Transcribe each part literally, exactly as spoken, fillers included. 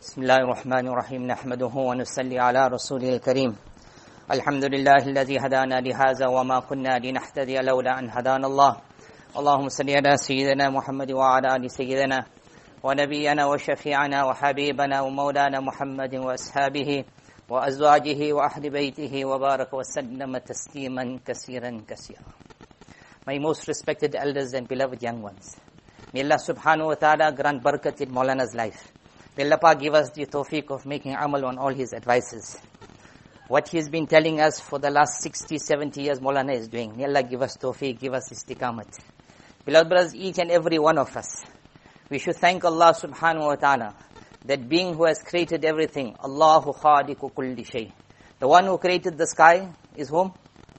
بسم الله الرحمن الرحيم نحمده ونصلي على رسوله الكريم الحمد لله الذي هدانا لهذا وما كنا لنهتدي لولا أن هدانا الله اللهم صل على سيدنا محمد وعلى آل سيدنا ونبينا وشفيعنا وحبيبنا ومولانا محمد وأصحابه وأزواجه وأهل بيته وبارك وسلم تسليما كثيرا كثيرا. My most respected elders and beloved young ones, may Allah subhanahu wa ta'ala grant barakat in Maulana's life. May Allah give us the tawfiq of making amal on all his advices. What he's been telling us for the last sixty, seventy years, Maulana is doing. May Allah give us tawfiq, give us istiqamat. Beloved brothers, each and every one of us, we should thank Allah subhanahu wa ta'ala, that being who has created everything, Allahu khaliqu kulli shay. The one who created the sky is whom?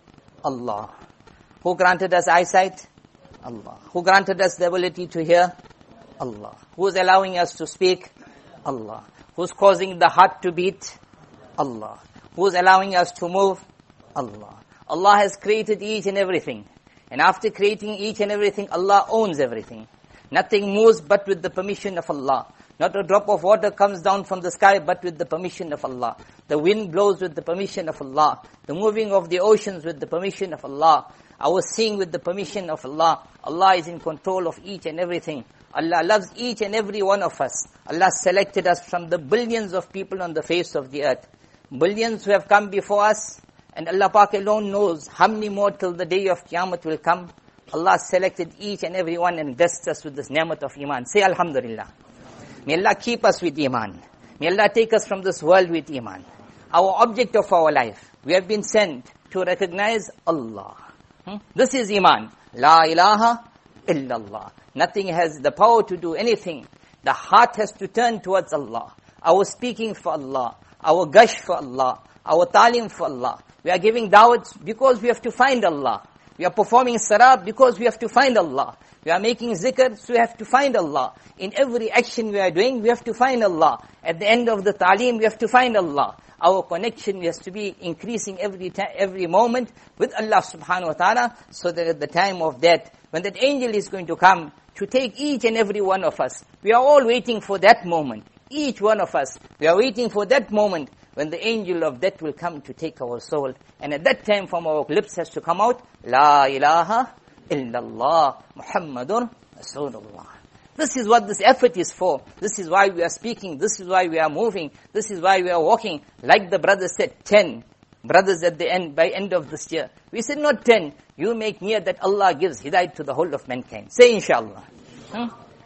Allah. Who granted us eyesight? Allah. Who granted us the ability to hear? Allah. Who is allowing us to speak? Allah. Who's causing the heart to beat? Allah. Who's allowing us to move? Allah. Allah has created each and everything. And after creating each and everything, Allah owns everything. Nothing moves but with the permission of Allah. Not a drop of water comes down from the sky but with the permission of Allah. The wind blows with the permission of Allah. The moving of the oceans with the permission of Allah. Our seeing with the permission of Allah. Allah is in control of each and everything. Allah loves each and every one of us. Allah selected us from the billions of people on the face of the earth. Billions who have come before us. And Allah Pak alone knows how many more till the day of Qiyamah will come. Allah selected each and every one and blessed us with this ni'mat of Iman. Say Alhamdulillah. May Allah keep us with Iman. May Allah take us from this world with Iman. Our object of our life, we have been sent to recognize Allah. Hmm? This is Iman. La ilaha illallah. Nothing has the power to do anything. The heart has to turn towards Allah. Our speaking for Allah. Our gush for Allah. Our talim for Allah. We are giving da'wats because we have to find Allah. We are performing sarab because we have to find Allah. We are making zikr, so we have to find Allah. In every action we are doing, we have to find Allah. At the end of the talim, we have to find Allah. Our connection has to be increasing every time, every moment with Allah subhanahu wa ta'ala, so that at the time of death, when that angel is going to come to take each and every one of us, we are all waiting for that moment. Each one of us, we are waiting for that moment when the angel of death will come to take our soul. And at that time from our lips has to come out, La ilaha illallah Muhammadur Rasulullah. This is what this effort is for. This is why we are speaking. This is why we are moving. This is why we are walking. Like the brother said, ten brothers at the end, by end of this year. We said not ten. You make near that Allah gives hidayat to the whole of mankind. Say inshallah. Hmm?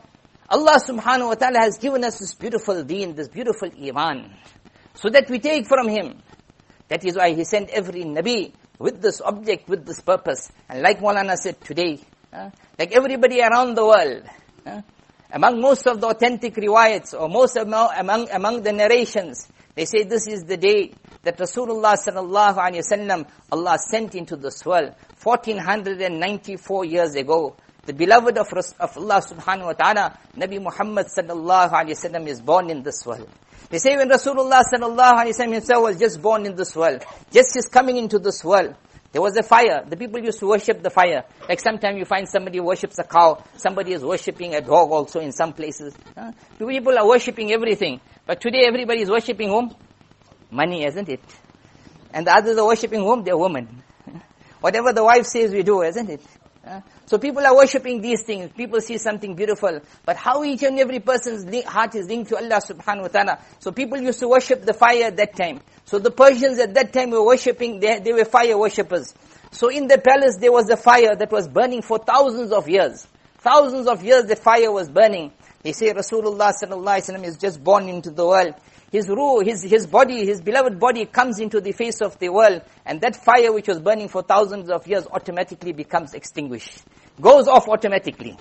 Allah subhanahu wa ta'ala has given us this beautiful deen, this beautiful iman, so that we take from Him. That is why He sent every Nabi with this object, with this purpose. And like Maulana said today, uh, like everybody around the world, uh, among most of the authentic riwayats, or most among, among, among the narrations, they say this is the day that Rasulullah sallallahu alayhi wasallam, Allah sent into this world, fourteen ninety-four years ago. The beloved of, of Allah subhanahu wa ta'ala, Nabi Muhammad sallallahu alayhi wasallam is born in this world. They say when Rasulullah sallallahu alayhi wasallam himself was just born in this world, just his coming into this world, there was a fire. The people used to worship the fire. Like sometimes you find somebody worships a cow, somebody is worshipping a dog also in some places. Huh? People are worshipping everything. But today everybody is worshipping whom? Money, isn't it? And the others are worshipping whom? Their woman. Whatever the wife says we do, isn't it? Uh, so people are worshipping these things. People see something beautiful. But how each and every person's li- heart is linked to Allah subhanahu wa ta'ala. So people used to worship the fire at that time. So the Persians at that time were worshipping, they, they were fire worshippers. So in the palace there was a fire that was burning for thousands of years. Thousands of years the fire was burning. They say Rasulullah sallallahu alaihi wasallam is just born into the world. His ruh, his, his body, his beloved body comes into the face of the world, and that fire which was burning for thousands of years automatically becomes extinguished. Goes off automatically.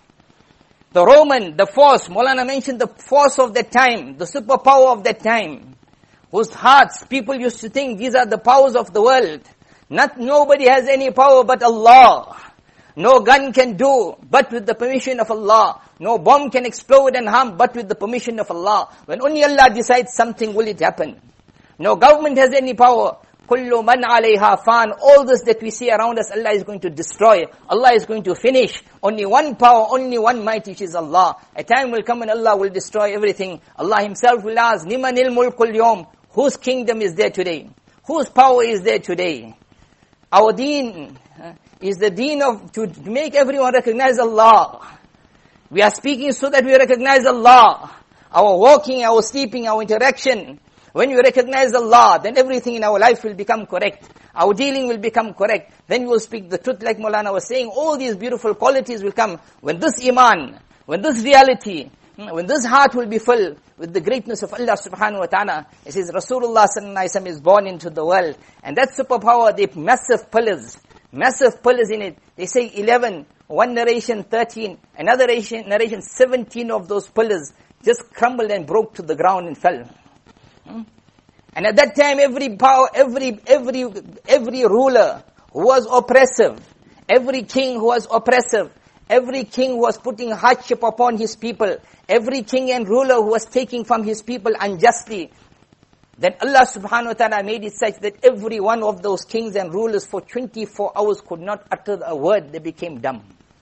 The Roman, the force, Maulana mentioned the force of that time, the superpower of that time, whose hearts people used to think these are the powers of the world. Not, nobody has any power but Allah. No gun can do but with the permission of Allah. No bomb can explode and harm but with the permission of Allah. When only Allah decides something, will it happen. No government has any power. Kullu man alayha fan. All this that we see around us, Allah is going to destroy. Allah is going to finish. Only one power, only one might, which is Allah. A time will come when Allah will destroy everything. Allah Himself will ask, Limanil mulkul yawm. Whose kingdom is there today? Whose power is there today? Our deen uh, is the deen of, to make everyone recognize Allah. We are speaking so that we recognize Allah. Our walking, our sleeping, our interaction. When we recognize Allah, then everything in our life will become correct. Our dealing will become correct. Then we will speak the truth, like Maulana was saying. All these beautiful qualities will come when this iman, when this reality, when this heart will be filled with the greatness of Allah subhanahu wa ta'ala. It says Rasulullah sallallahu alaihi wasallam is born into the world. And that superpower, the massive pillars, massive pillars in it. They say eleven, one narration thirteen, another narration, narration seventeen of those pillars just crumbled and broke to the ground and fell. Hmm? And at that time, every power, every, every, every ruler who was oppressive, every king who was oppressive, every king who was putting hardship upon his people, every king and ruler who was taking from his people unjustly, then Allah subhanahu wa ta'ala made it such that every one of those kings and rulers for twenty-four hours could not utter a word. They became dumb.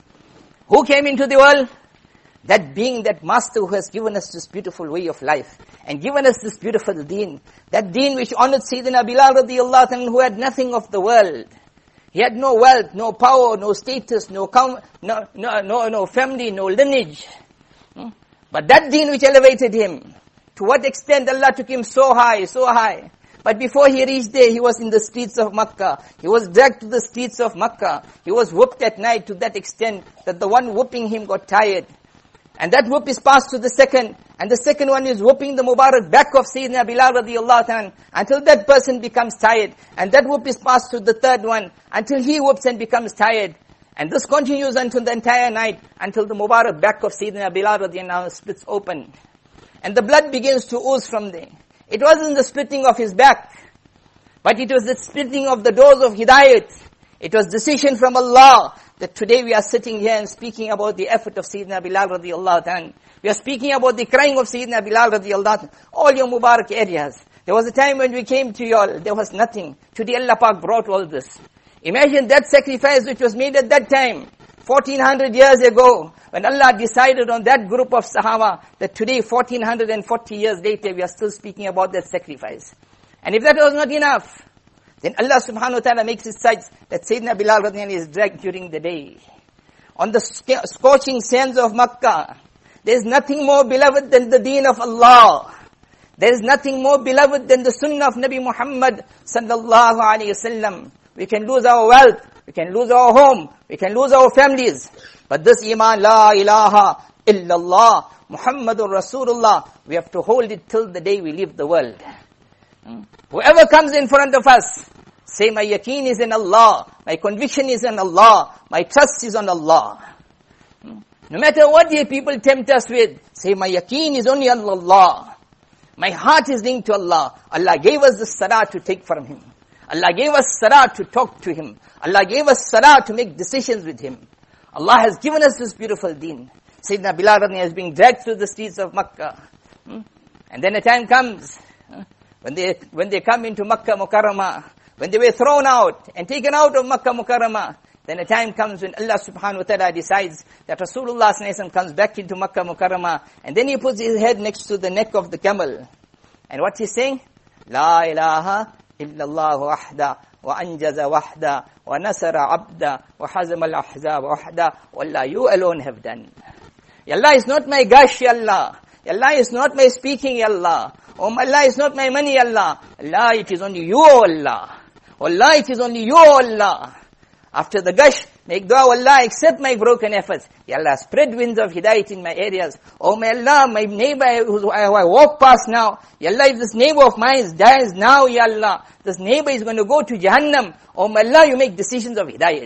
Who came into the world? That being, that master who has given us this beautiful way of life and given us this beautiful deen. That deen which honored Sayyidina Bilal radiallahu anhu, who had nothing of the world. He had no wealth, no power, no status, no com- no, no, no, no family, no lineage. Hmm? But that deen which elevated him, to what extent Allah took him so high, so high. But before he reached there, he was in the streets of Makkah. He was dragged to the streets of Makkah. He was whooped at night to that extent that the one whooping him got tired. And that whoop is passed to the second, and the second one is whooping the Mubarak back of Sayyidina Bilal radiallahu anhu until that person becomes tired. And that whoop is passed to the third one until he whoops and becomes tired. And this continues until the entire night, until the Mubarak back of Sayyidina Bilal radiallahu anhu splits open. And the blood begins to ooze from there. It wasn't the splitting of his back, but it was the splitting of the doors of Hidayat. It was decision from Allah that today we are sitting here and speaking about the effort of Sayyidina Bilal radiallahu anhu. We are speaking about the crying of Sayyidina Bilal radiallahu anhu. All your Mubarak areas. There was a time when we came to you all, there was nothing. Today Allah Pak brought all this. Imagine that sacrifice which was made at that time, fourteen hundred years ago, when Allah decided on that group of Sahaba, that today, fourteen forty years later, we are still speaking about that sacrifice. And if that was not enough, then Allah subhanahu wa ta'ala makes it such that Sayyidina Bilal radiallahu anhu is dragged during the day. On the scorching sands of Makkah, there is nothing more beloved than the deen of Allah. There is nothing more beloved than the sunnah of Nabi Muhammad sallallahu alayhi wasallam. We can lose our wealth, we can lose our home, we can lose our families. But this iman, la ilaha illallah, Muhammadur Rasulullah, we have to hold it till the day we leave the world. Hmm? Whoever comes in front of us, say my yaqeen is in Allah, my conviction is in Allah, my trust is on Allah. Hmm? No matter what the people tempt us with, say my yaqeen is only on Allah. My heart is linked to Allah. Allah gave us the salah to take from Him. Allah gave us salah to talk to Him. Allah gave us salah to make decisions with Him. Allah has given us this beautiful deen. Sayyidina Bilal radiallahu anhu is being dragged through the streets of Makkah. Hmm? And then a time comes, huh? when they when they come into Makkah Mukarramah, when they were thrown out and taken out of Makkah Mukarramah, then a time comes when Allah subhanahu wa ta'ala decides that Rasulullah sallallahu alaihi wasallam comes back into Makkah Mukarramah, and then he puts his head next to the neck of the camel. And what he's saying? La ilaha illallah wahda wa anjaza wahda wa nasara abda wa hazama al-ahzab wahda wa Allah, you alone have done. Ya Allah is not my gush, Ya Allah. Ya Allah is not my speaking, Ya Allah. Oh, Allah is not my money, Ya Allah. Allah, it is only you, O Allah. Allah, it is only you, O Allah. After the gush, make dua, Allah, accept my broken efforts. Ya Allah, spread winds of hidayat in my areas. Oh my Allah, my neighbor who I walk past now, Ya Allah, if this neighbor of mine dies now, Ya Allah, this neighbor is going to go to Jahannam. Oh my Allah, you make decisions of hidayat.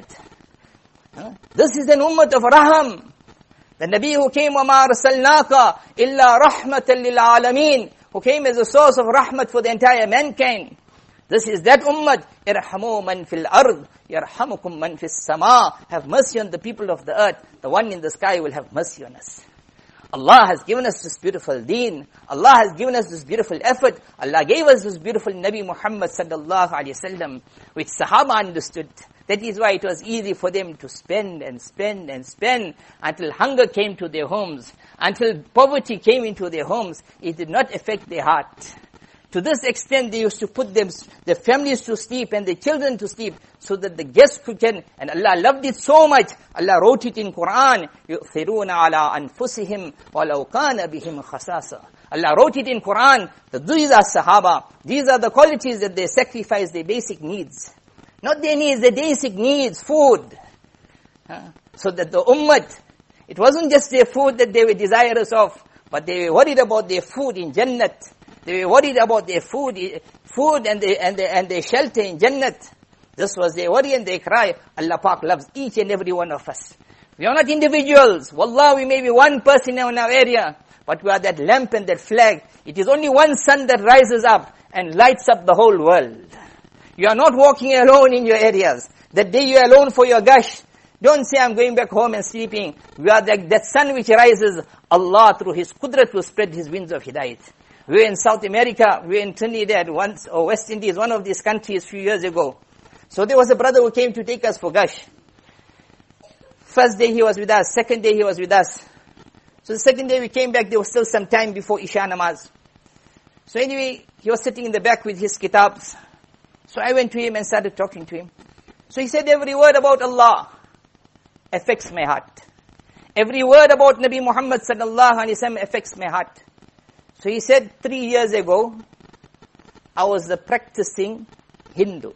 Huh? This is an ummah of raham. The Nabi who came, وَمَا أَرْسَلْنَاكَ إِلَّا رَحْمَةً لِلْعَالَمِينَ, who came as a source of rahmat for the entire mankind. This is that ummah. إِرْحَمُوا مَنْ فِي الْأَرْضِ يَرْحَمُكُمْ مَنْ فِي السَّمَاءِ. Have mercy on the people of the earth. The one in the sky will have mercy on us. Allah has given us this beautiful deen. Allah has given us this beautiful effort. Allah gave us this beautiful Nabi Muhammad sallallahu alayhi wasallam, which Sahaba understood. That is why it was easy for them to spend and spend and spend until hunger came to their homes, until poverty came into their homes. It did not affect their heart. To this extent, they used to put them, their families to sleep and their children to sleep so that the guests could get, and Allah loved it so much. Allah wrote it in Quran, يُؤْثِرُونَ عَلَىٰ أَنفُسِهِمْ وَلَوْ كَانَ بِهِمْ خَصَاصَةٌ. Allah wrote it in Quran that these are Sahaba. These are the qualities that they sacrifice their basic needs. Not their needs, their basic needs, food. Uh, so that the ummah, it wasn't just their food that they were desirous of, but they were worried about their food in Jannat. They were worried about their food, food and their, and their, and their shelter in Jannat. This was their worry and their cry. Allah Pak loves each and every one of us. We are not individuals. Wallah, we may be one person in our area, but we are that lamp and that flag. It is only one sun that rises up and lights up the whole world. You are not walking alone in your areas. That day you are alone for your gush. Don't say, I'm going back home and sleeping. We are like that sun which rises. Allah, through His Qudrat, will spread His winds of Hidayat. We were in South America, we were in Trinidad once, or West Indies, one of these countries a few years ago. So there was a brother who came to take us for gush. First day he was with us, second day he was with us. So the second day we came back, there was still some time before Isha Namaz. So anyway, he was sitting in the back with his kitabs. So I went to him and started talking to him. So he said, every word about Allah affects my heart. Every word about Nabi Muhammad sallallahu alaihi wasallam affects my heart. So he said, three years ago, I was a practicing Hindu.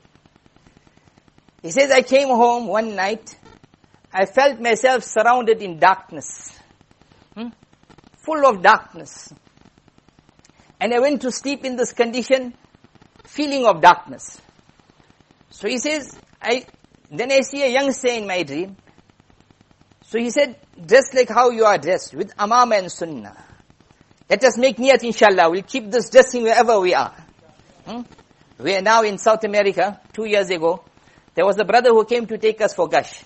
He says, I came home one night, I felt myself surrounded in darkness, hmm? full of darkness. And I went to sleep in this condition, feeling of darkness. So he says, I then I see a youngster in my dream. So he said, dress like how you are dressed, with amama and sunnah. Let us make niyat, inshallah. We'll keep this dressing wherever we are. Hmm? We are now in South America, two years ago. There was a brother who came to take us for gush.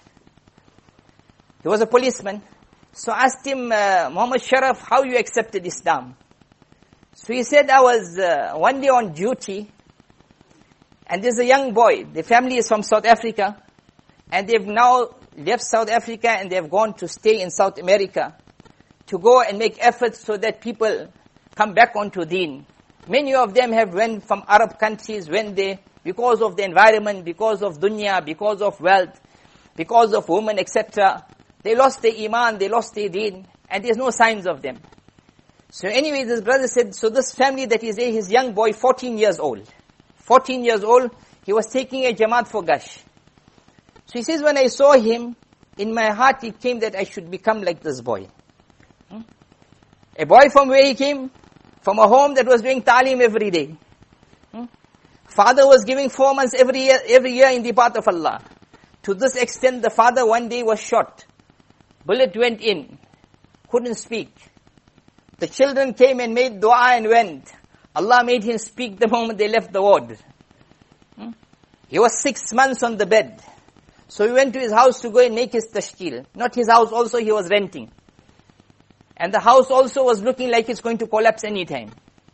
He was a policeman. So I asked him, uh, Muhammad Sharaf, how you accepted Islam? So he said, I was uh, one day on duty, and there's a young boy. The family is from South Africa, and they've now left South Africa and they've gone to stay in South America to go and make efforts so that people come back onto deen. Many of them have went from Arab countries when they, because of the environment, because of dunya, because of wealth, because of women, et cetera. They lost their iman, they lost their deen, and there's no signs of them. So anyway, this brother said, so this family that is there, his young boy, fourteen years old. fourteen years old, he was taking a Jamaat for gush. So he says, when I saw him, in my heart it came that I should become like this boy. Hmm? A boy from where he came? From a home that was doing ta'lim every day. Hmm? Father was giving four months every year, every year in the path of Allah. To this extent, the father one day was shot. Bullet went in. Couldn't speak. The children came and made dua and went. Allah made him speak the moment they left the ward. Hmm? He was six months on the bed. So he went to his house to go and make his tashkil. Not his house also, he was renting. And the house also was looking like it's going to collapse any time.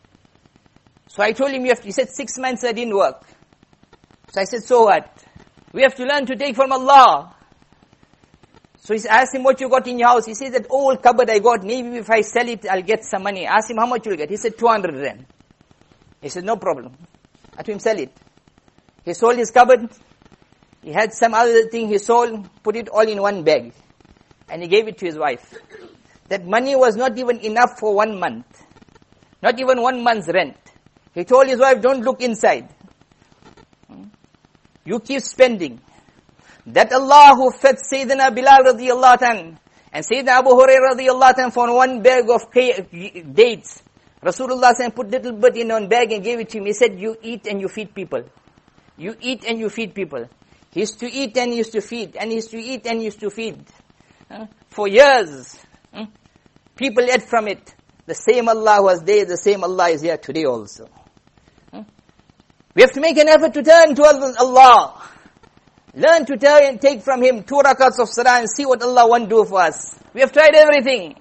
So I told him, you have to, he said, six months I didn't work. So I said, so what? We have to learn to take from Allah. So I asked him, what you got in your house? He said, that old cupboard I got, maybe if I sell it, I'll get some money. I asked him, how much you'll get? He said, two hundred rand. He said, no problem. I told him, sell it. He sold his cupboard. He had some other thing he sold, put it all in one bag. And he gave it to his wife. That money was not even enough for one month. Not even one month's rent. He told his wife, don't look inside. You keep spending. That Allah who fed Sayyidina Bilal radiyallahu anhu and Sayyidina Abu Hurairah radiyallahu anhu for one bag of dates. Rasulullah said, put little bit in one bag and gave it to him. He said, you eat and you feed people. You eat and you feed people. He used to eat and he used to feed. And he used to eat and he used to feed. Uh, for years. Uh, people ate from it. The same Allah was there, the same Allah is here today also. Uh, we have to make an effort to turn to Allah. Learn to turn and take from Him two rakats of salah and see what Allah wants to do for us. We have tried everything.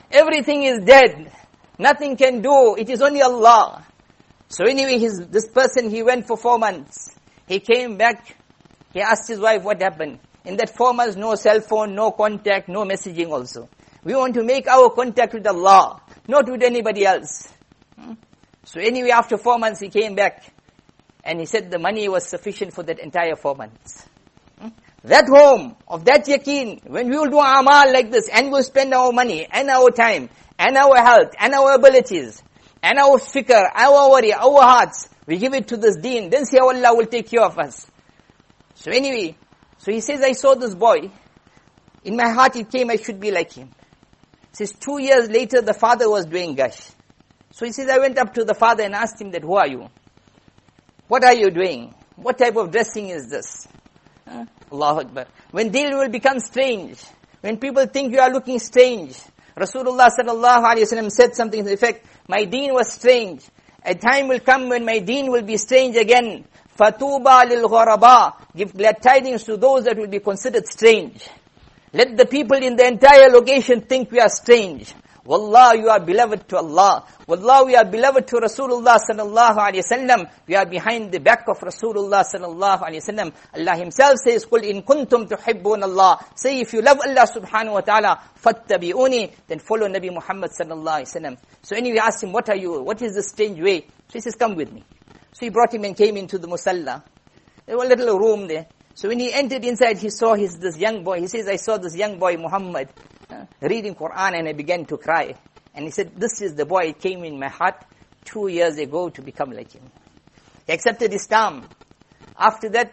Everything is dead. Nothing can do. It is only Allah. So anyway, his, this person, he went for four months. He came back. He asked his wife what happened. In that four months, no cell phone, no contact, no messaging also. We want to make our contact with Allah, not with anybody else. Hmm? So anyway, after four months, he came back. And he said the money was sufficient for that entire four months. Hmm? That home, of that yaqeen, when we will do amal like this, and we'll spend our money, and our time, and our health, and our abilities, and our fikr, our worry, our hearts, we give it to this deen, then see how Allah will take care of us. So anyway, so he says, I saw this boy. In my heart it came, I should be like him. He says, two years later, the father was doing gush. So he says, I went up to the father and asked him that, who are you? What are you doing? What type of dressing is this? Huh? Allahu Akbar. When deen will become strange, when people think you are looking strange, Rasulullah sallallahu alayhi wa sallam said something to the effect, my deen was strange. A time will come when my deen will be strange again. Fatuba lil ghuraba. Give glad tidings to those that will be considered strange. Let the people in the entire location think we are strange. Wallah, you are beloved to Allah. Wallah, we are beloved to Rasulullah sallallahu alayhi wasallam. We are behind the back of Rasulullah sallallahu alayhi wasallam. Allah himself says, "Qul in kuntum tuhibbun Allah." Say, if you love Allah subhanahu wa ta'ala, fattabi'uni, then follow Nabi Muhammad sallallahu alayhi wasallam. So anyway, asked him, what are you? What is this strange way? So he says, come with me. So he brought him and came into the musalla. There was a little room there. So when he entered inside, he saw his this young boy. He says, I saw this young boy, Muhammad, uh, reading Quran, and I began to cry. And he said, this is the boy, it came in my heart two years ago to become like him. He accepted Islam. After that,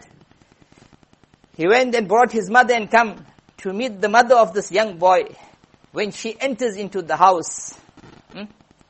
he went and brought his mother and come to meet the mother of this young boy. When she enters into the house, hmm,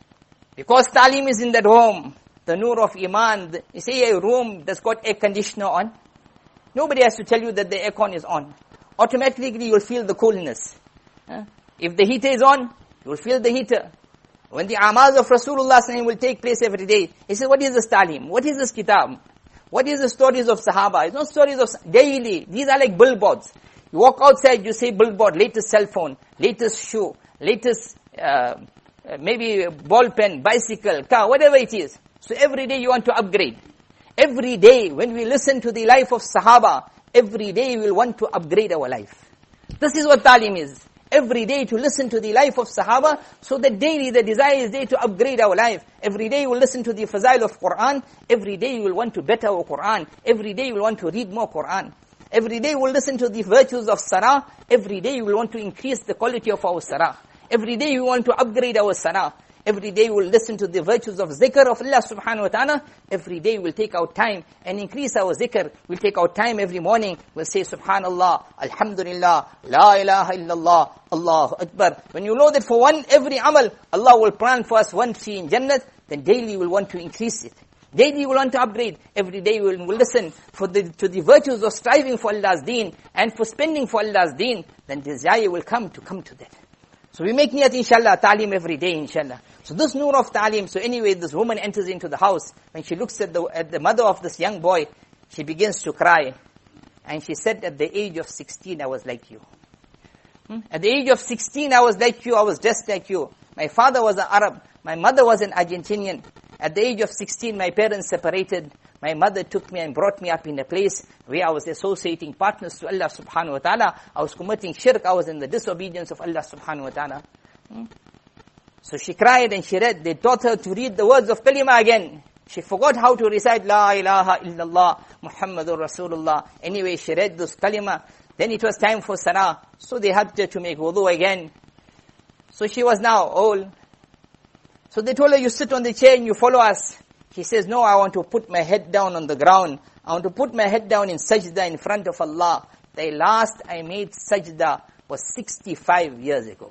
because Talim is in that home, the nur of Iman, the, you say a room that's got air conditioner on. Nobody has to tell you that the aircon is on. Automatically you will feel the coolness. Uh, if the heater is on, you will feel the heater. When the amals of Rasulullah will take place every day, he says, what is this talim? What is this kitab? What is the stories of Sahaba? It's not stories of daily. These are like billboards. You walk outside, you say billboard, latest cell phone, latest shoe, latest uh, maybe ball pen, bicycle, car, whatever it is. So every day you want to upgrade. Every day, when we listen to the life of Sahaba, every day we will want to upgrade our life. This is what talim is. Every day to listen to the life of Sahaba, so that daily the desire is there to upgrade our life. Every day we will listen to the fazail of Quran. Every day we will want to better our Quran. Every day we will want to read more Quran. Every day we will listen to the virtues of Salah. Every day we will want to increase the quality of our Salah. Every day we want to upgrade our Salah. Every day we'll listen to the virtues of zikr of Allah subhanahu wa ta'ala. Every day we'll take our time and increase our zikr. We'll take our time every morning. We'll say subhanallah, alhamdulillah, la ilaha illallah, Allahu Akbar. When you know that for one, every amal, Allah will plan for us one tree in Jannat, then daily we'll want to increase it. Daily we'll want to upgrade. Every day we'll, we'll listen for the, to the virtues of striving for Allah's deen and for spending for Allah's deen. Then desire will come to come to that. So we make niyat inshallah, ta'lim every day inshallah. So this nur of ta'lim, so anyway this woman enters into the house. When she looks at the, at the mother of this young boy, she begins to cry. And she said, at the age of sixteen I was like you. Hmm? At the age of sixteen I was like you, I was dressed like you. My father was an Arab, my mother was an Argentinian. At the age of sixteen my parents separated. My mother took me and brought me up in a place where I was associating partners to Allah subhanahu wa ta'ala. I was committing shirk. I was in the disobedience of Allah subhanahu wa ta'ala. Hmm? So she cried and she read. They taught her to read the words of kalima again. She forgot how to recite La ilaha illallah Muhammadur Rasulullah. Anyway, she read this kalima. Then it was time for salah. So they helped her to make wudu again. So she was now old. So they told her, you sit on the chair and you follow us. He says, no, I want to put my head down on the ground. I want to put my head down in sajda in front of Allah. The last I made sajda was sixty-five years ago.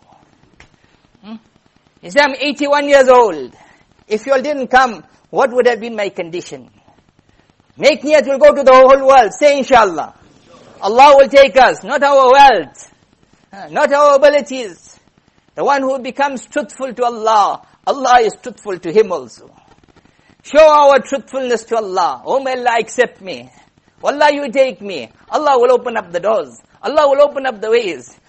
Hmm? He said, I'm eighty-one years old. If you all didn't come, what would have been my condition? Make niyat, we'll go to the whole world. Say inshallah. Allah will take us, not our wealth, not our abilities. The one who becomes truthful to Allah, Allah is truthful to him also. Show our truthfulness to Allah. Oh may Allah accept me. Wallah, you take me. Allah will open up the doors. Allah will open up the ways.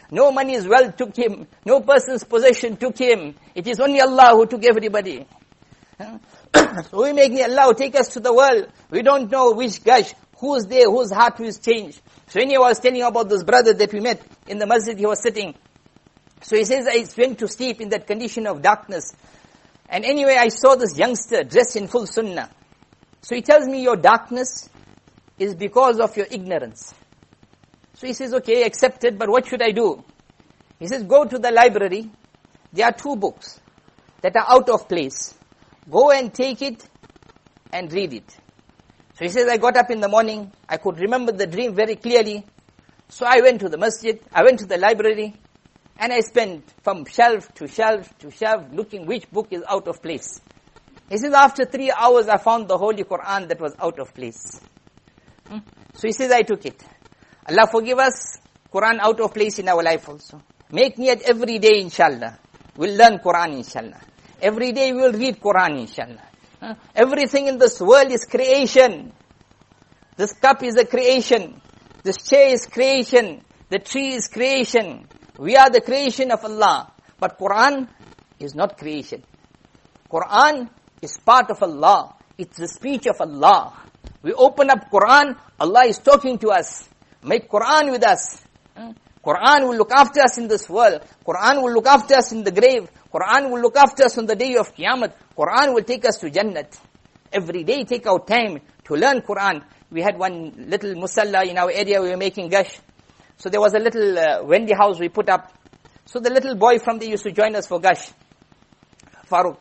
No money's wealth took him. No person's possession took him. It is only Allah who took everybody. So we make Allah take us to the world. We don't know which gush, who's there, whose heart will change. So when he was telling about this brother that we met in the masjid, he was sitting. So he says, I went to sleep in that condition of darkness. And anyway, I saw this youngster dressed in full sunnah. So he tells me, your darkness is because of your ignorance. So he says, okay, accepted, but what should I do? He says, go to the library. There are two books that are out of place. Go and take it and read it. So he says, I got up in the morning. I could remember the dream very clearly. So I went to the masjid. I went to the library. And I spent from shelf to shelf to shelf looking which book is out of place. He says, after three hours, I found the Holy Quran that was out of place. Hmm? So he says, I took it. Allah forgive us, Quran out of place in our life also. Make niyat every day, inshallah. We'll learn Quran, inshallah. Every day we'll read Quran, inshallah. Huh? Everything in this world is creation. This cup is a creation. This chair is creation. The tree is creation. We are the creation of Allah. But Quran is not creation. Quran is part of Allah. It's the speech of Allah. We open up Quran, Allah is talking to us. Make Quran with us. Quran will look after us in this world. Quran will look after us in the grave. Quran will look after us on the day of Qiyamah. Quran will take us to Jannat. Every day take our time to learn Quran. We had one little musalla in our area, we were making gush. So there was a little uh, Wendy house we put up. So the little boy from there used to join us for gush. Farooq.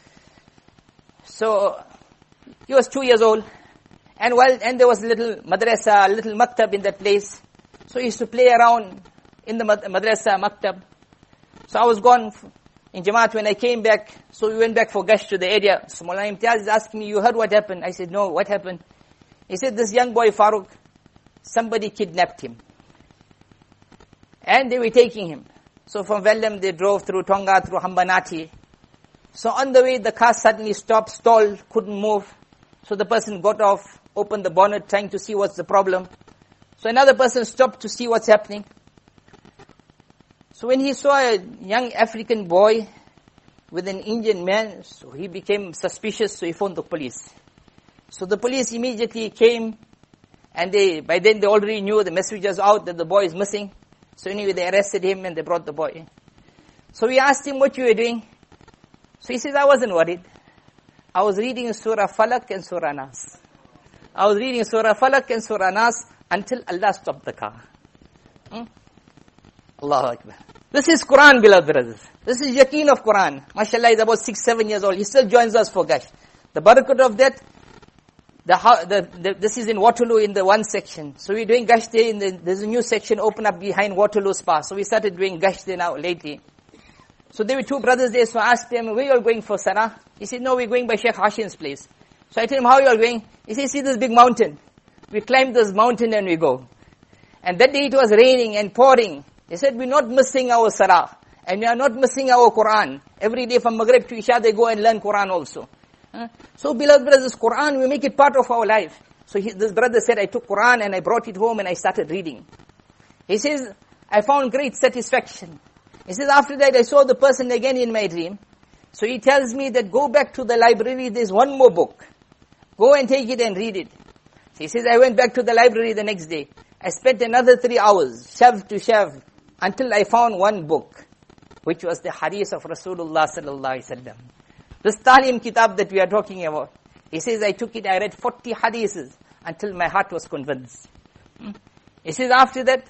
So he was two years old. And while, and there was a little madrasa, a little maktab in that place. So he used to play around in the madrasa, maktab. So I was gone in Jamaat when I came back. So we went back for gush to the area. So Maulana Imtiaz is asking me, you heard what happened? I said, no, what happened? He said, this young boy, Farooq, somebody kidnapped him. And they were taking him. So from Vellam they drove through Tonga, through Hambanati. So on the way the car suddenly stopped, stalled, couldn't move. So the person got off, opened the bonnet, trying to see what's the problem. So another person stopped to see what's happening. So when he saw a young African boy with an Indian man, so he became suspicious, so he phoned the police. So the police immediately came, and they, by then they already knew the message was out that the boy is missing. So anyway, they arrested him and they brought the boy. So we asked him what you were doing. So he says, I wasn't worried. I was reading Surah Falak and Surah Nas. I was reading Surah Falak and Surah Nas until Allah stopped the car. Hmm? Allahu Akbar. This is Quran, beloved brothers. This is yaqeen of Quran. MashaAllah, he's about six, seven years old. He still joins us for gush. The barakah of that, the, the, the, this is in Waterloo in the one section. So we're doing gush there. In the, there's a new section open up behind Waterloo Spa. So we started doing gush there now lately. So there were two brothers there, so I asked them, where you all going for Sarah? He said, no, we're going by Sheikh Hashim's place. So I told him, how you all going? He said, see this big mountain. We climb this mountain and we go. And that day it was raining and pouring. They said, we're not missing our Sarah. And we are not missing our Quran. Every day from Maghrib to Isha, they go and learn Quran also. Huh? So beloved brothers, Quran, we make it part of our life. So he, this brother said, I took Quran and I brought it home and I started reading. He says, I found great satisfaction. He says, after that I saw the person again in my dream. So he tells me that go back to the library, there's one more book. Go and take it and read it. So he says, I went back to the library the next day. I spent another three hours, shelf to shelf, until I found one book, which was the hadith of Rasulullah sallallahu alaihi wasallam. This Talim kitab that we are talking about. He says, I took it, I read forty hadiths until my heart was convinced. He says, after that,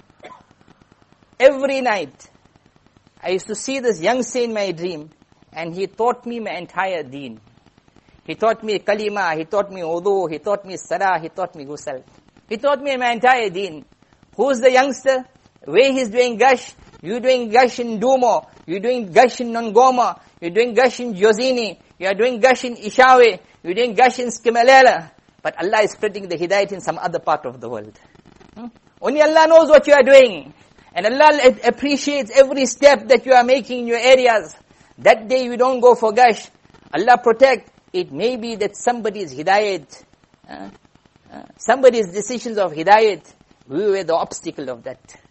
every night, I used to see this youngster in my dream, and he taught me my entire deen. He taught me kalima, he taught me wudu, he taught me salah, he taught me ghusl. He taught me my entire deen. Who's the youngster? Where he's doing gush? You're doing gush in Dumo, you're doing gush in Nongoma, you're doing gush in Jozini, you're doing gush in Ishawe, you're doing gush in Skimalela. But Allah is spreading the hidayat in some other part of the world. Hmm? Only Allah knows what you are doing. And Allah appreciates every step that you are making in your areas. That day you don't go for gush. Allah protect. It may be that somebody's hidayat, uh, uh, somebody's decisions of hidayat, we were the obstacle of that.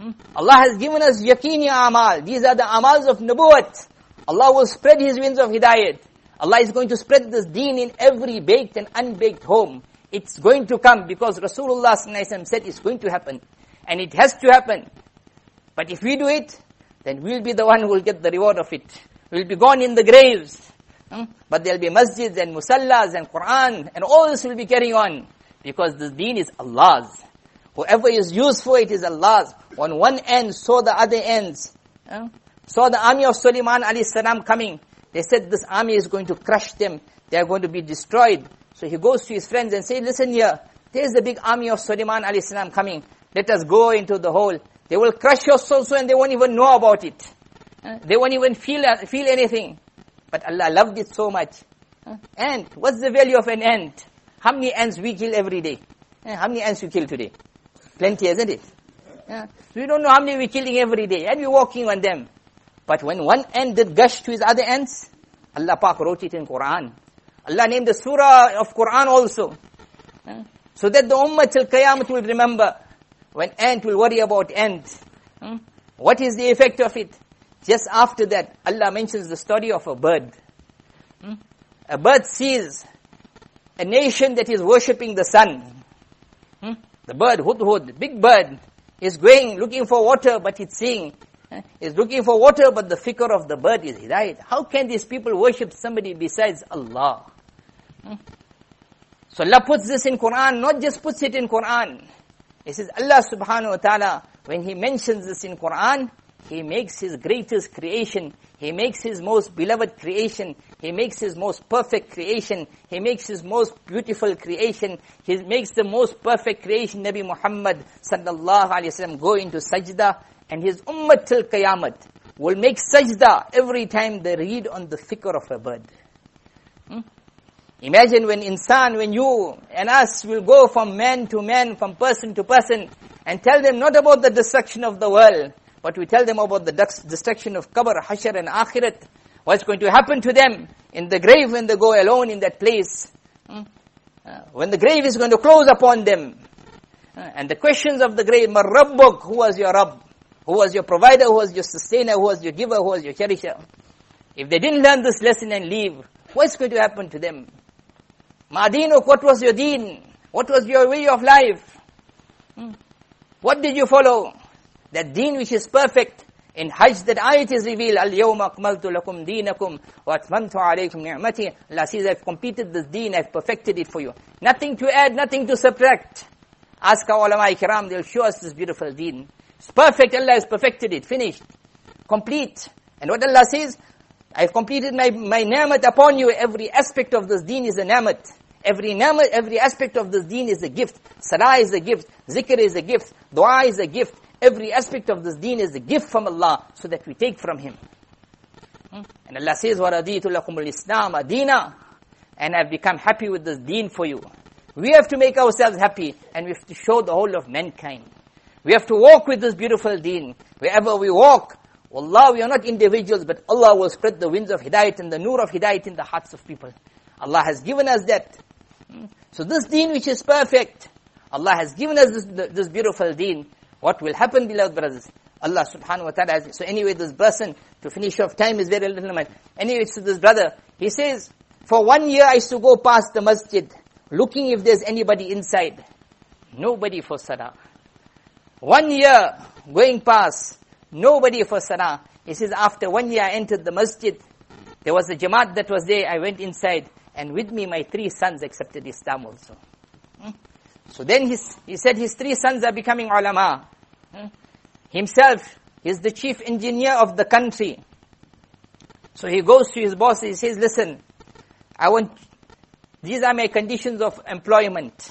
Hmm? Allah has given us yaqini amal. These are the amals of nubuwwat. Allah will spread His winds of hidayat. Allah is going to spread this deen in every baked and unbaked home. It's going to come because Rasulullah sallallahu alaihi wasallam said it's going to happen. And it has to happen. But if we do it, then we'll be the one who will get the reward of it. We'll be gone in the graves. Hmm? But there'll be masjids and musallas and Quran and all this will be carrying on. Because this deen is Allah's. Whoever is used for it is Allah's. On one end, saw the other ends. Hmm? Saw the army of Sulaiman alayhi salam coming. They said this army is going to crush them. They are going to be destroyed. So he goes to his friends and says, listen here, there's the big army of Sulaiman alayhi salam coming. Let us go into the hole. They will crush your soul so and they won't even know about it. Uh, they won't even feel feel anything. But Allah loved it so much. Uh, ant, what's the value of an ant? How many ants we kill every day? Uh, how many ants you kill today? Plenty, isn't it? Uh, we don't know how many we're killing every day and we're walking on them. But when one ant did gush to his other ants, Allah Pak wrote it in Quran. Allah named the surah of Quran also. Uh, so that the ummah till Qiyamah will remember. When ant will worry about ant. Hmm? What is the effect of it? Just after that, Allah mentions the story of a bird. Hmm? A bird sees a nation that is worshipping the sun. Hmm? The bird, Hudhud, big bird, is going, looking for water, but it's seeing. Eh? Is looking for water, but the fikr of the bird is hidayat. How can these people worship somebody besides Allah? Hmm? So Allah puts this in Quran, not just puts it in Quran. He says, Allah subhanahu wa ta'ala, when He mentions this in Quran, He makes His greatest creation. He makes His most beloved creation. He makes His most perfect creation. He makes His most beautiful creation. He makes the most perfect creation, Nabi Muhammad sallallahu alayhi wa sallam, go into sajda, and his ummah till Qiyamah will make sajda every time they read on the fikr of a bird. Hmm? Imagine when insan, when you and us will go from man to man, from person to person, and tell them not about the destruction of the world, but we tell them about the destruction of qabr, hashr and akhirat. What's going to happen to them in the grave when they go alone in that place. Hmm? Uh, when the grave is going to close upon them. Uh, and the questions of the grave, Mar Rabbuk, who was your Rabb? Who was your provider? Who was your sustainer? Who was your giver? Who was your cherisher? If they didn't learn this lesson and leave, what's going to happen to them? Ma'adinuk, what was your deen? What was your way of life? Hmm? What did you follow? That deen which is perfect. In Hajj, that ayat is revealed, Al-yawma akmaltu lakum deenakum wa atmamtu alaykum ni'mati. Allah says, I've completed this deen, I've perfected it for you. Nothing to add, nothing to subtract. Ask our ulama kiram, they'll show us this beautiful deen. It's perfect, Allah has perfected it, finished, complete. And what Allah says, I've completed my, my ni'mat upon you. Every aspect of this deen is a ni'mat. Every ni'mat, every aspect of this deen is a gift. Salah is a gift. Zikr is a gift. Dua is a gift. Every aspect of this deen is a gift from Allah, so that we take from Him. Hmm? And Allah says, وَرَضِيتُ لَكُمُ الْإِسْلَامَ دِينًا. And I've become happy with this deen for you. We have to make ourselves happy, and we have to show the whole of mankind. We have to walk with this beautiful deen. Wherever we walk, wallah, we are not individuals, but Allah will spread the winds of hidayat and the nur of hidayat in the hearts of people. Allah has given us that. Hmm? So this deen which is perfect, Allah has given us this, this beautiful deen. What will happen, beloved brothers? Allah subhanahu wa ta'ala has, so anyway, this person, to finish off, time is very little man. Anyway, to this brother, he says, for one year I used to go past the masjid, looking if there's anybody inside. Nobody for salah. One year, going past, nobody for salah. He says, after one year I entered the masjid, there was a jamaat that was there, I went inside, and with me my three sons accepted Islam also. Hmm? So then his, he said his three sons are becoming ulama. Hmm? Himself is the chief engineer of the country. So he goes to his boss, he says, listen, I want, these are my conditions of employment.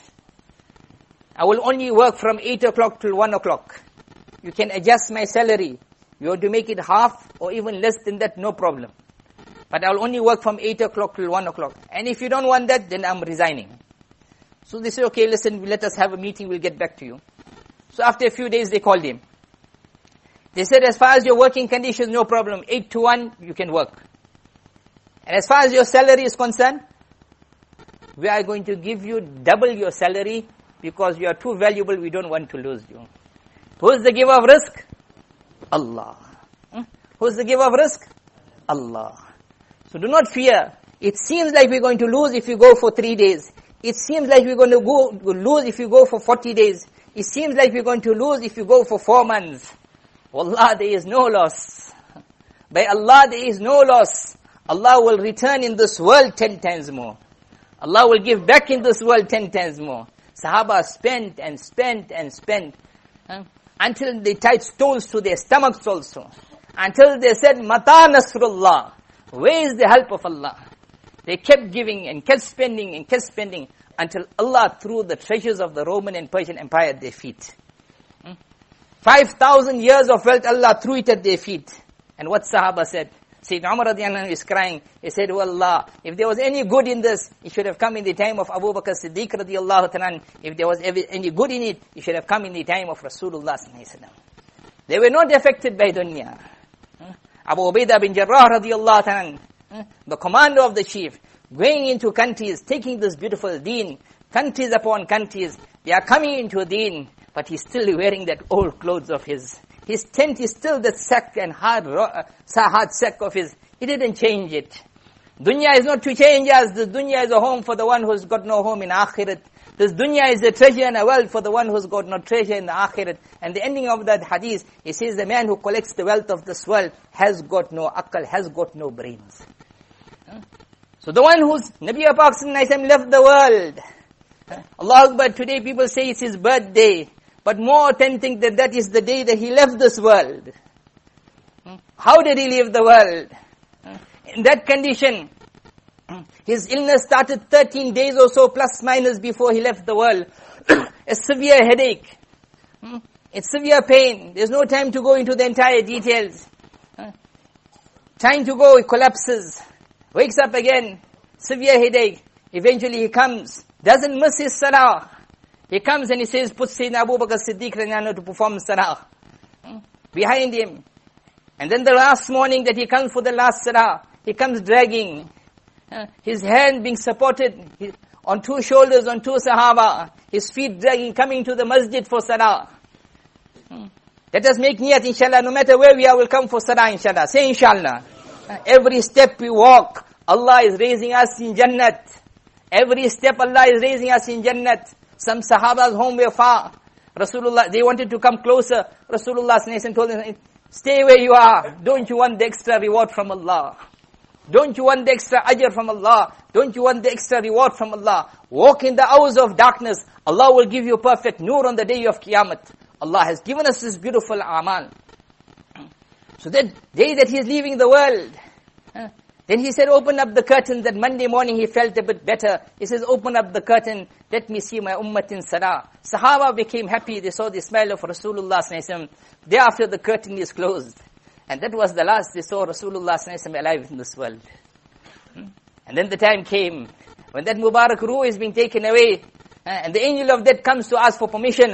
I will only work from eight o'clock till one o'clock. You can adjust my salary. You want to make it half or even less than that, no problem. But I will only work from eight o'clock till one o'clock. And if you don't want that, then I'm resigning. So they said, okay, listen, let us have a meeting, we'll get back to you. So after a few days, they called him. They said, as far as your working conditions, no problem. eight to one, you can work. And as far as your salary is concerned, we are going to give you double your salary because you are too valuable, we don't want to lose you. Who is the giver of rizq? Allah. Hmm? Who is the giver of rizq? Allah. So do not fear. It seems like we're going to lose if you go for three days. It seems like we're going to go lose if you go for forty days. It seems like we're going to lose if you go for four months. Wallah, there is no loss. By Allah, there is no loss. Allah will return in this world ten times more. Allah will give back in this world ten times more. Sahaba spent and spent and spent. Huh? Until they tied stones to their stomachs also. Until they said, Mata Nasrullah. Where is the help of Allah? They kept giving and kept spending and kept spending until Allah threw the treasures of the Roman and Persian Empire at their feet. Hmm? Five thousand years of wealth, Allah threw it at their feet. And what Sahaba said? Sayyidina Umar radiallahu anhu is crying. He said, oh Allah, if there was any good in this, it should have come in the time of Abu Bakr Siddiq radiallahu ta'ala. If there was any good in it, it should have come in the time of Rasulullah sallallahu alaihi wasallam. They were not affected by dunya. Hmm? Abu Ubaidah bin Jarrah radiallahu ta'ala, hmm? the commander of the chief, going into countries, taking this beautiful deen, countries upon countries, they are coming into deen, but he's still wearing that old clothes of his. His tent is still that sack and hard, uh, hard sack of his. He didn't change it. Dunya is not to change us. This dunya is a home for the one who's got no home in akhirat. This dunya is a treasure and a wealth for the one who's got no treasure in the akhirat. And the ending of that hadith, it says the man who collects the wealth of this world has got no akal, has got no brains. Huh? So the one who's, Nabi Pak sallallahu alaihi wasallam left the world. Huh? Allah Akbar, today people say it's his birthday. But more than think that that is the day that he left this world. How did he leave the world? In that condition, his illness started thirteen days or so plus minus before he left the world. A severe headache. It's severe pain. There's no time to go into the entire details. Time to go, he collapses. Wakes up again. Severe headache. Eventually he comes. Doesn't miss his salah. He comes and he says, put Sayyidina Abu Bakr Siddiq to perform salah. Hmm? Behind him. And then the last morning that he comes for the last salah, he comes dragging. Uh, his hand being supported his, on two shoulders, on two sahaba. His feet dragging, coming to the masjid for salah. Hmm? Let us make niyat, inshallah. No matter where we are, we'll come for salah, inshallah. Say inshallah. Uh, every step we walk, Allah is raising us in Jannat. Every step Allah is raising us in Jannat. Some Sahaba's home were far. Rasulullah, they wanted to come closer. Rasulullah told them, stay where you are. Don't you want the extra reward from Allah? Don't you want the extra ajr from Allah? Don't you want the extra reward from Allah? Walk in the hours of darkness. Allah will give you perfect nur on the day of Qiyamah. Allah has given us this beautiful amal. So that day that he is leaving the world, then he said, open up the curtain. That Monday morning he felt a bit better. He says, open up the curtain. Let me see my ummah in salah. Sahaba became happy. They saw the smile of Rasulullah sallallahu alaihi wasallam. Thereafter the curtain is closed. And that was the last they saw Rasulullah sallallahu alaihi wasallam alive in this world. And then the time came when that Mubarak ruh is being taken away. And the angel of death comes to ask for permission.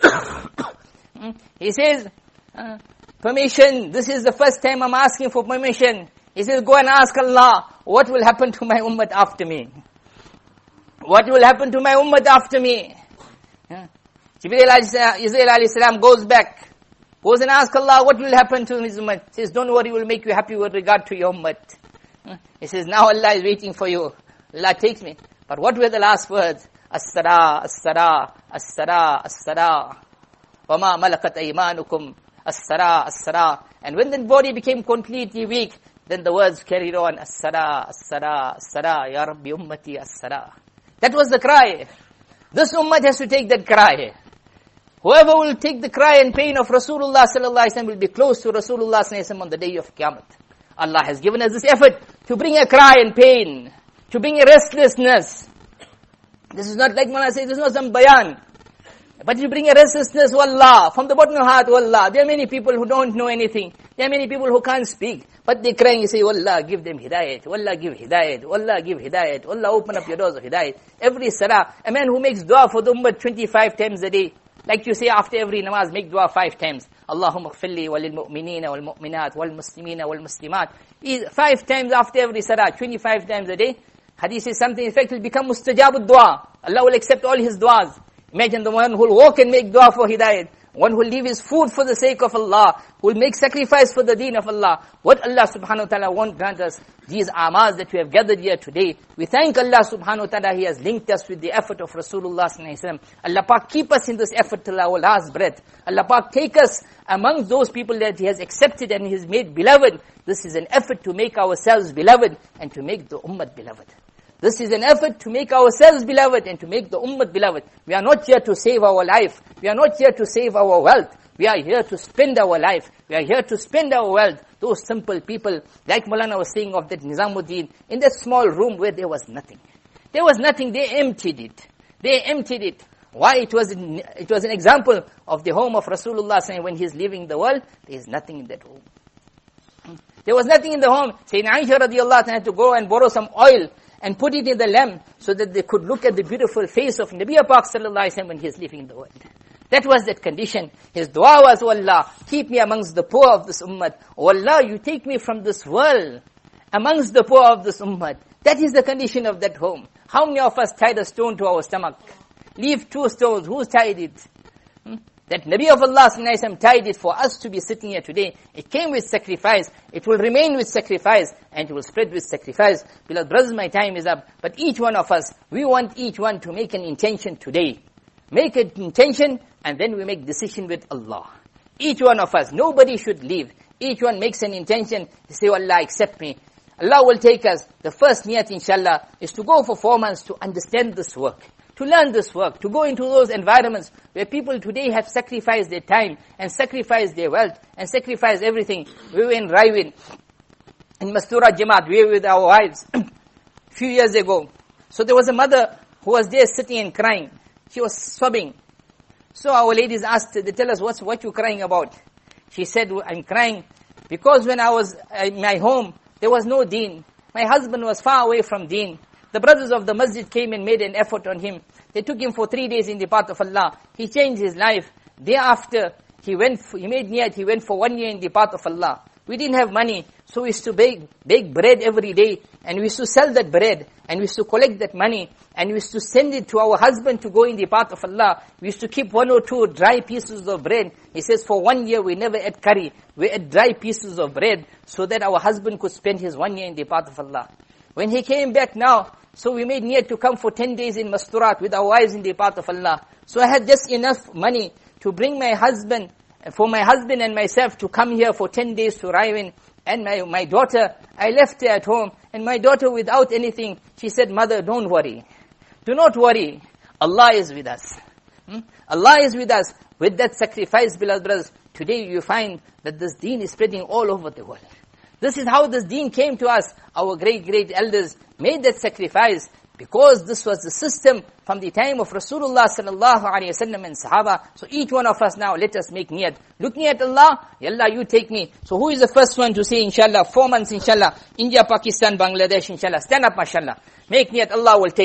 He says, permission. This is the first time I'm asking for permission. He says, go and ask Allah, what will happen to my ummah after me? What will happen to my ummah after me? Yeah. Jibreel alayhi salam goes back, goes and asks Allah, what will happen to his ummah? He says, don't worry, we'll make you happy with regard to your ummah. Yeah. He says, now Allah is waiting for you. Allah takes me. But what were the last words? As-sara, as-sara, as-sara, as-sara. وَمَا مَلَكَتْ أَيْمَانُكُمْ As-sara, as-sara. And when the body became completely weak, then the words carried on, As-sara, As-sara, As-sara, Ya Rabbi Ummati, As-sara. That was the cry. This ummah has to take that cry. Whoever will take the cry and pain of Rasulullah sallallahu alaihi wasallam will be close to Rasulullah sallallahu alaihi wasallam on the day of Qiyamah. Allah has given us this effort to bring a cry and pain, to bring a restlessness. This is not like when I say, this is not some bayan. But you bring a restlessness, wallah, from the bottom of heart, wallah. There are many people who don't know anything. There are many people who can't speak. But they crying, you say, wallah, give them hidayat. Wallah, give hidayat. Wallah, give hidayat. Wallah, open up your doors of hidayat. Every salah, a man who makes dua for the ummah twenty-five times a day. Like you say after every namaz, make dua five times. Allahumma khfirli walil mu'minina wal mu'minat wal muslimina wal muslimat. Five times after every salah, twenty-five times a day. Hadith says something, in fact, will become mustajabud dua. Allah will accept all his duas. Imagine the one who will walk and make dua for hidayat. one who will leave his food for the sake of Allah, who will make sacrifice for the deen of Allah. What Allah subhanahu wa ta'ala won't grant us, these amals that we have gathered here today. We thank Allah subhanahu wa ta'ala, He has linked us with the effort of Rasulullah sallallahu alaihi wasallam. Allah Pak keep us in this effort till our last breath. Allah Pak take us among those people that He has accepted and He has made beloved. This is an effort to make ourselves beloved and to make the ummah beloved. This is an effort to make ourselves beloved and to make the ummah beloved. We are not here to save our life. We are not here to save our wealth. We are here to spend our life. We are here to spend our wealth. Those simple people, like Maulana was saying of that Nizamuddin, in that small room where there was nothing. There was nothing, they emptied it. They emptied it. Why? It was an, it was an example of the home of Rasulullah saying when he is leaving the world, there is nothing in that home. There was nothing in the home. Sayyidina Aisha radiallahu anha had to go and borrow some oil and put it in the lamp so that they could look at the beautiful face of Nabi Pak sallallahu alaihi wasallam when he is leaving the world. That was that condition. His dua was, "Oh Allah, keep me amongst the poor of this ummah. Oh Allah, you take me from this world amongst the poor of this ummah." That is the condition of that home. How many of us tied a stone to our stomach? Leave two stones. Who's tied it? Hmm? That Nabi of Allah sallallahu alaihi wasallam tied it for us to be sitting here today. It came with sacrifice. It will remain with sacrifice. And it will spread with sacrifice. Beloved brothers, my time is up. But each one of us, we want each one to make an intention today. Make an intention and then we make decision with Allah. Each one of us, nobody should leave. Each one makes an intention to say, "Oh Allah, accept me." Allah will take us. The first niyat, inshallah, is to go for four months to understand this work. To learn this work, to go into those environments where people today have sacrificed their time and sacrificed their wealth and sacrificed everything. We were in Raiwin, in Mastura Jamaat, we were with our wives a few years ago. So there was a mother who was there sitting and crying. She was sobbing. So our ladies asked, they tell us, what's what you crying about? She said, "I'm crying because when I was in my home, there was no deen. My husband was far away from deen. The brothers of the masjid came and made an effort on him. They took him for three days in the path of Allah. He changed his life. Thereafter, he went, for, he made niyat, he went for one year in the path of Allah. We didn't have money, so we used to bake, bake bread every day, and we used to sell that bread, and we used to collect that money, and we used to send it to our husband to go in the path of Allah. We used to keep one or two dry pieces of bread." He says, "For one year we never ate curry, we ate dry pieces of bread, so that our husband could spend his one year in the path of Allah." When he came back now, so we made niyat to come for ten days in Masturat with our wives in the path of Allah. So I had just enough money to bring my husband, for my husband and myself to come here for ten days to Raiwin. And my, my daughter, I left her at home. And my daughter, without anything, she said, "Mother, don't worry. Do not worry. Allah is with us." Hmm? Allah is with us. With that sacrifice, beloved brothers, today you find that this deen is spreading all over the world. This is how this deen came to us. Our great, great elders made that sacrifice because this was the system from the time of Rasulullah sallallahu alaihi wasallam and Sahaba. So each one of us now, let us make niyat. Looking at Allah, Ya Allah, you take me. So who is the first one to say, inshallah, four months, inshallah, India, Pakistan, Bangladesh, inshallah. Stand up, mashallah. Make niyat, Allah will take